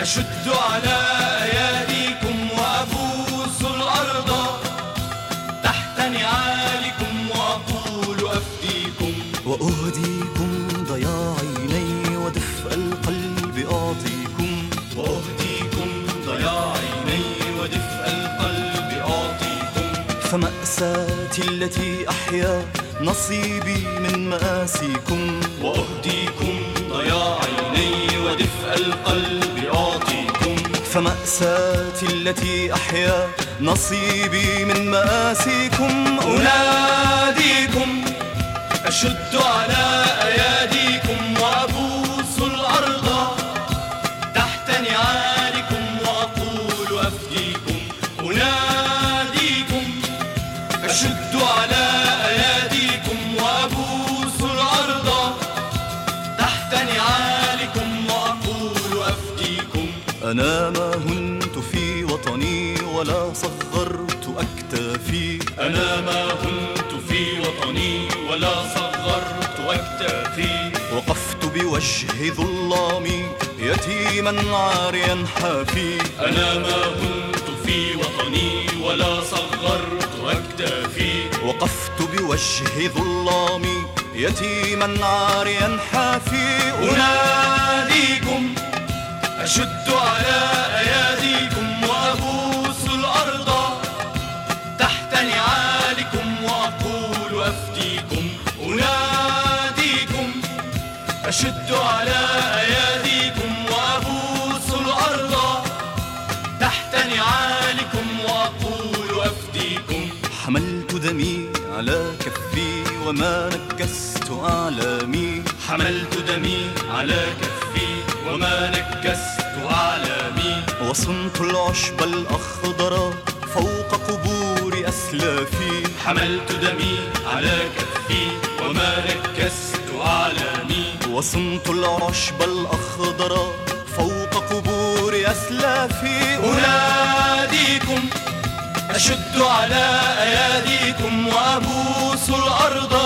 أشد على أياديكم وأبوس الأرض تحت نعالكم وأقول أفديكم. وأهديكم ضياع عيني ودفء القلب أعطيكم. وأهديكم ضياع عيني ودفء القلب أعطيكم. فمأساتي التي أحيا نصيبي من مآسيكم. وأهديكم ضياع عيني ودفء القلب أعطيكم. فمأساتي التي أحيا نصيبي من مآسيكم. أناديكم أشد على أياديكم وأبوس الأرض تحت نعالكم وأقول أفديكم. أناديكم أشد على أياديكم وأبوس الأرض تحت نعالكم وأقول أفديكم. أنا ما هنت في وطني ولا صغرت أكتافي. أنا ما هنت في وطني ولا صغرت أكتافي. وقفت بوجه ظلامي يتيما عاريا حافي. أنا ما هنت في وطني ولا صغرت أكتافي. وقفت بوجه ظلامي يتيما عاريا حافي. أناديكم أشد على أياديكم وأبوس الأرض تحت نعالكم وأقول أفديكم. أناديكم أشد على أياديكم وأبوس الأرض تحت نعالكم وأقول أفديكم. حملت دمي على كفي وما نكست أعلامي. حملت دمي على كفي وما نكست أعلامي. وصنت العشب الأخضر فوق قبور أسلافي. حملت دمي على كفي وما نكست أعلامي. وصنت العشب الأخضر فوق قبور أسلافي. أناديكم أشد على أياديكم وأبوس الأرض